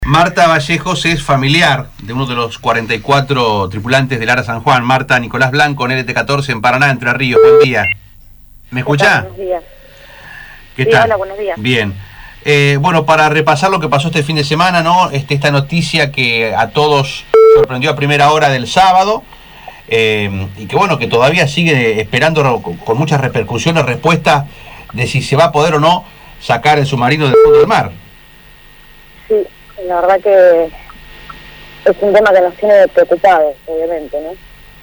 Marta Vallejos es familiar de uno de los 44 tripulantes del ARA San Juan. Marta, Nicolás Blanco, en LT14 en Paraná, Entre Ríos. Buen día. ¿Me escuchá? Buenos días. ¿Qué Sí, tal? hola, buenos días. Bien. Bueno, para repasar lo que pasó este fin de semana, ¿no? Esta noticia que a todos sorprendió a primera hora del sábado, y que bueno, que todavía sigue esperando con muchas repercusiones, respuesta de si se va a poder o no sacar el submarino del fondo del mar. Sí, la verdad que es un tema que nos tiene preocupados, obviamente, ¿no?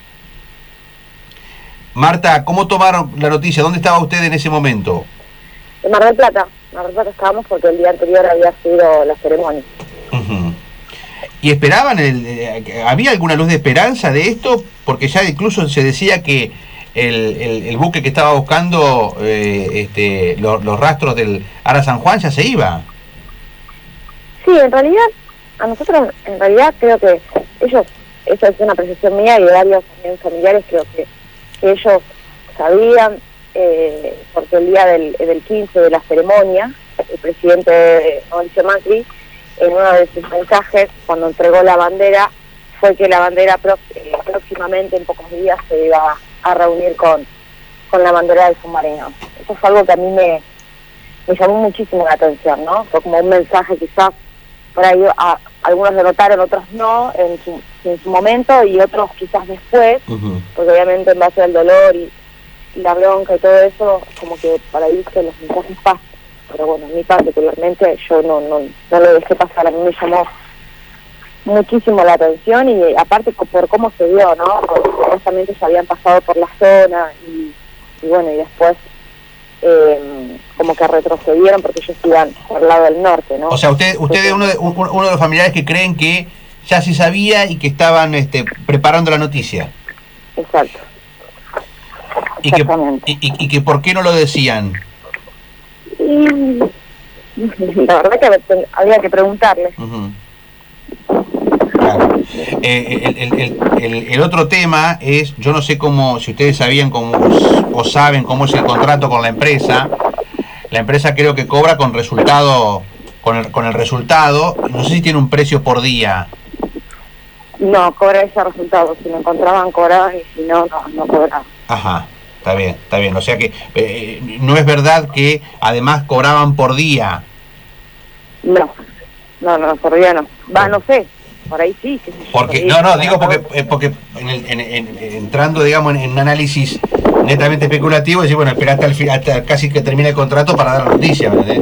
Marta, ¿cómo tomaron la noticia? ¿Dónde estaba usted en ese momento? En Mar del Plata estábamos porque el día anterior había sido la ceremonia. Uh-huh. ¿Y esperaban, había alguna luz de esperanza de esto? Porque ya incluso se decía que el buque que estaba buscando los rastros del ARA San Juan ya se iba. Sí, en realidad, a nosotros, creo que ellos, esa es una apreciación mía y de varios también familiares, creo que ellos sabían, porque el día del 15 de la ceremonia, el presidente Mauricio Macri, en uno de sus mensajes, cuando entregó la bandera, fue que la bandera próximamente, en pocos días, se iba a reunir con la bandera del submarino. Eso es algo que a mí me llamó muchísimo la atención, ¿no? Fue como un mensaje quizás, por ahí algunos lo notaron, otros no, en su momento, y otros quizás después, uh-huh. Porque obviamente en base al dolor y la bronca y todo eso, como que para ahí que los mensajes pasan. Pero bueno, en mi particularmente yo no lo dejé pasar, a mí me llamó muchísimo la atención, y aparte por cómo se dio, ¿no? Porque supuestamente ya habían pasado por la zona y bueno, y después como que retrocedieron porque ellos iban por el lado del norte, ¿no? O sea, usted es uno de los familiares que creen que ya se sabía y que estaban preparando la noticia. Exacto. Y que ¿por qué no lo decían? Y la verdad que había que preguntarle. Uh-huh. Claro. El otro tema es, yo no sé cómo, si ustedes sabían o saben cómo es el contrato con la empresa. La empresa creo que cobra con resultado, con el resultado. No sé si tiene un precio por día. No, cobra ese resultado. Si lo encontraban, cobraban, y si no cobraban. Ajá, está bien. O sea que no es verdad que además cobraban por día. No, por día no. No sé. Por ahí sí. Porque digo porque entrando, digamos, en un análisis netamente especulativo, decir, bueno, espera hasta casi que termine el contrato para dar la noticia, ¿verdad?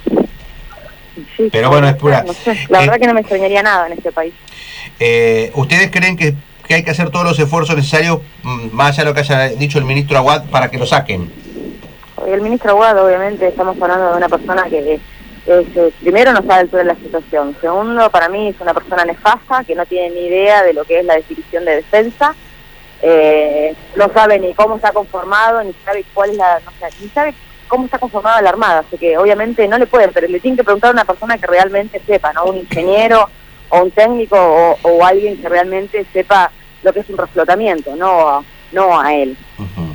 Sí, pero bueno, es pura. No sé. La verdad que no me extrañaría nada en este país. ¿Ustedes creen que hay que hacer todos los esfuerzos necesarios, más allá de lo que haya dicho el ministro Aguad, para que lo saquen? El ministro Aguad, obviamente, estamos hablando de una persona que primero no sabe el altura de la situación. Segundo, para mí es una persona nefasta que no tiene ni idea de lo que es la definición de defensa. No sabe ni cómo está conformado, ni sabe cuál es ni sabe cómo está conformada la Armada. Así que obviamente no le pueden, pero le tienen que preguntar a una persona que realmente sepa, ¿no? Un ingeniero o un técnico o alguien que realmente sepa lo que es un reflotamiento, no a él. Uh-huh.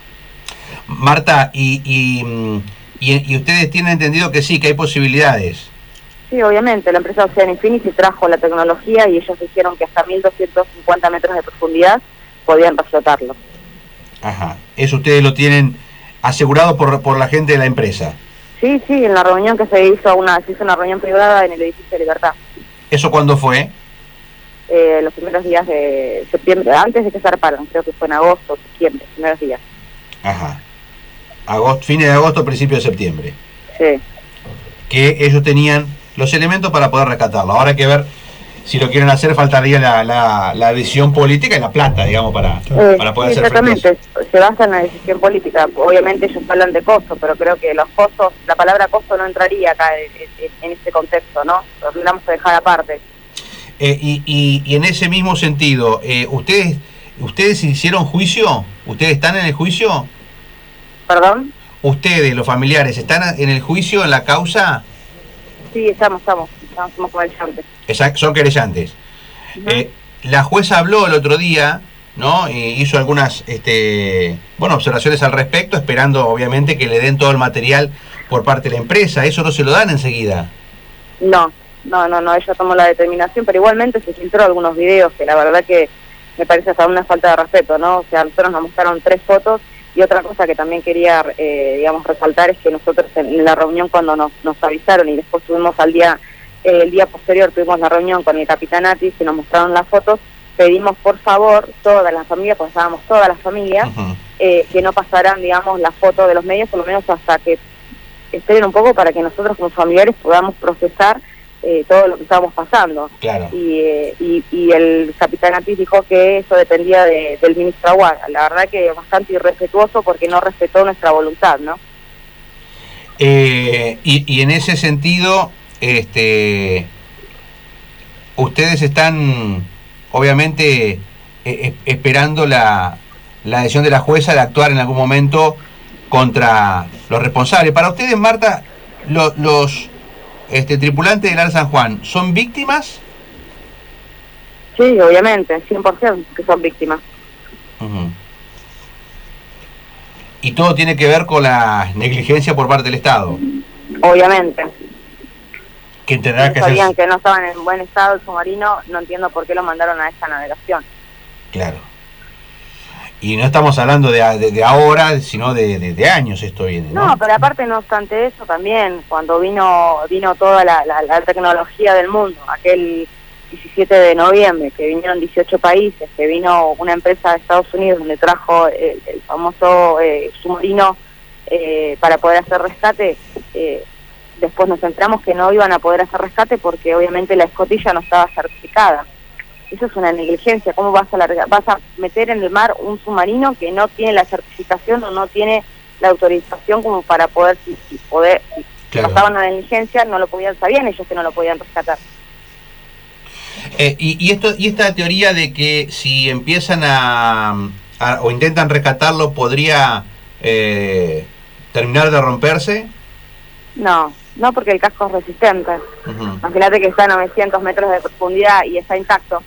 Marta, y ustedes tienen entendido que sí, que hay posibilidades. Sí, obviamente, la empresa Ocean Infinity trajo la tecnología y ellos dijeron que hasta 1.250 metros de profundidad podían reflotarlo. Ajá, eso ustedes lo tienen asegurado por la gente de la empresa. Sí, en la reunión que se hizo una reunión privada en el edificio de Libertad. ¿Eso cuándo fue? Los primeros días de septiembre, antes de que zarparan, creo que fue en agosto, septiembre, primeros días. Ajá. Fines de agosto, principio de septiembre. Sí. Que ellos tenían los elementos para poder rescatarlo. Ahora hay que ver si lo quieren hacer, faltaría la visión política y la plata, digamos, para poder hacer frente a eso. Exactamente, se basa en la decisión política. Obviamente ellos hablan de costo, pero creo que los costos, la palabra costo no entraría acá en este contexto, ¿no? Lo tendríamos que dejar aparte. Y en ese mismo sentido, ¿ustedes hicieron juicio? ¿Ustedes están en el juicio? ¿Perdón? ¿Ustedes, los familiares, están en el juicio, en la causa? Sí, somos querellantes. Son querellantes. Uh-huh. La jueza habló el otro día, ¿no? Hizo algunas observaciones al respecto, esperando obviamente que le den todo el material por parte de la empresa. ¿Eso no se lo dan enseguida? No, ella tomó la determinación, pero igualmente se filtró algunos videos que la verdad que me parece hasta una falta de respeto, ¿no? O sea, nosotros nos mostraron 3 fotos, y otra cosa que también quería, digamos, resaltar es que nosotros en la reunión cuando nos avisaron y después tuvimos el día posterior tuvimos la reunión con el capitán Atis y nos mostraron las fotos, pedimos por favor todas las familias, pues estábamos todas las familias, que no pasaran, digamos, la foto de los medios, por lo menos hasta que esperen un poco para que nosotros como familiares podamos procesar todo lo que estábamos pasando. Claro. Y el capitán Atis dijo que eso dependía del ministro Aguada. La verdad que bastante irrespetuoso porque no respetó nuestra voluntad, ¿no? Y en ese sentido, ustedes están obviamente esperando la decisión de la jueza de actuar en algún momento contra los responsables. Para ustedes, Marta, los tripulantes del ARA San Juan, ¿son víctimas? Sí, obviamente, 100% que son víctimas. ¿Y todo tiene que ver con la negligencia por parte del Estado? Obviamente. Que tendrá que sabían que no estaban en buen estado el submarino, no entiendo por qué lo mandaron a esta navegación. Claro. Y no estamos hablando de ahora, sino de años esto viene, ¿no? No, pero aparte, no obstante eso, también cuando vino toda la tecnología del mundo, aquel 17 de noviembre, que vinieron 18 países, que vino una empresa de Estados Unidos donde trajo el famoso submarino para poder hacer rescate, después nos enteramos que no iban a poder hacer rescate porque obviamente la escotilla no estaba certificada. Eso es una negligencia. ¿Cómo vas a meter en el mar un submarino que no tiene la certificación o no tiene la autorización como para poder, si claro, pasaban una negligencia, no lo podían, sabían ellos que no lo podían rescatar? Y esta teoría de que si empiezan o intentan rescatarlo podría terminar de romperse. No, porque el casco es resistente. Imagínate que está a 900 metros de profundidad y está intacto.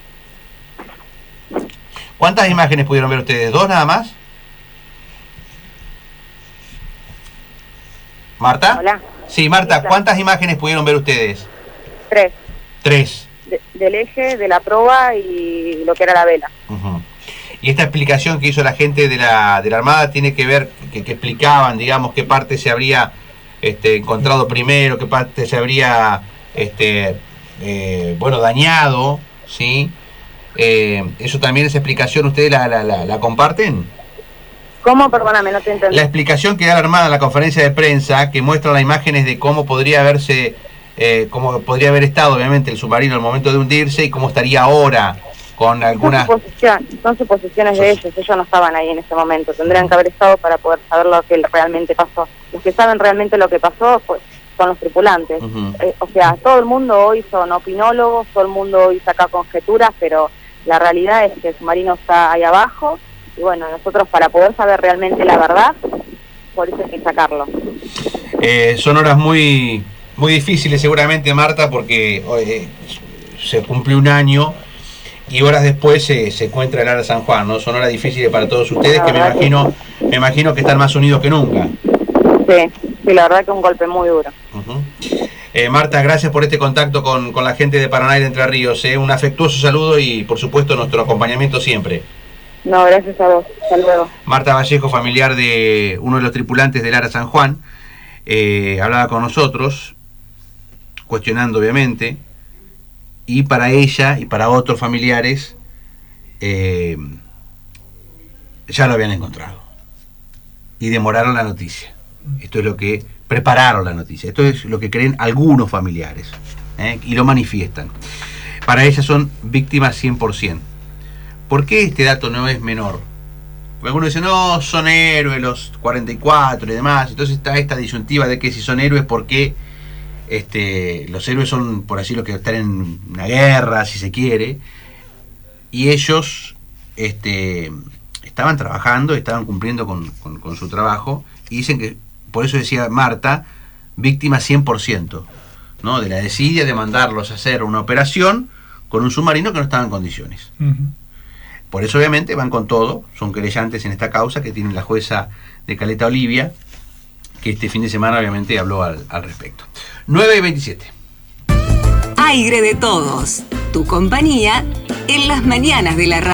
¿Cuántas imágenes pudieron ver ustedes? ¿2 nada más? ¿Marta? Hola. Sí, Marta, ¿cuántas imágenes pudieron ver ustedes? 3. 3. Del eje, de la proa y lo que era la vela. Y esta explicación que hizo la gente de la Armada tiene que ver, que explicaban, digamos, qué parte se habría encontrado primero, qué parte se habría dañado, ¿sí? Eso también, esa explicación, ¿ustedes la comparten? ¿Cómo? Perdóname, no te entendí. La explicación que da la Armada en la conferencia de prensa, que muestra las imágenes de cómo podría haberse, cómo podría haber estado, obviamente, el submarino al momento de hundirse y cómo estaría ahora con algunas... Son suposiciones de ellos no estaban ahí en ese momento, tendrían que haber estado para poder saber lo que realmente pasó. Los que saben realmente lo que pasó pues son los tripulantes. O sea, todo el mundo hoy son opinólogos, todo el mundo hoy saca conjeturas, pero la realidad es que el submarino está ahí abajo, y bueno, nosotros para poder saber realmente la verdad, por eso hay que sacarlo. Son horas muy difíciles seguramente, Marta, porque se cumple un año y horas después se encuentra el ARA San Juan, ¿no? Son horas difíciles para todos ustedes, que me imagino que están más unidos que nunca. Sí, la verdad que es un golpe muy duro. Marta, gracias por este contacto con la gente de Paraná y de Entre Ríos. Un afectuoso saludo y, por supuesto, nuestro acompañamiento siempre. No, gracias a vos. Hasta luego. Marta Vallejo, familiar de uno de los tripulantes del ARA San Juan, hablaba con nosotros, cuestionando obviamente, y para ella y para otros familiares ya lo habían encontrado y demoraron la noticia. Esto es lo que prepararon la noticia, esto es lo que creen algunos familiares, y lo manifiestan. Para ella son víctimas 100%. ¿Por qué este dato no es menor? Porque algunos dicen, no, son héroes los 44 y demás. Entonces está esta disyuntiva de que si son héroes, ¿por qué los héroes son, por así lo que están en una guerra, si se quiere? Y ellos estaban trabajando, estaban cumpliendo con su trabajo, y dicen que, por eso decía Marta, víctimas 100%, ¿no? De la desidia de mandarlos a hacer una operación con un submarino que no estaba en condiciones. Por eso obviamente van con todo, son querellantes en esta causa que tiene la jueza de Caleta Olivia, que este fin de semana obviamente habló al respecto. 9:27. Aire de Todos, tu compañía en las mañanas de la radio.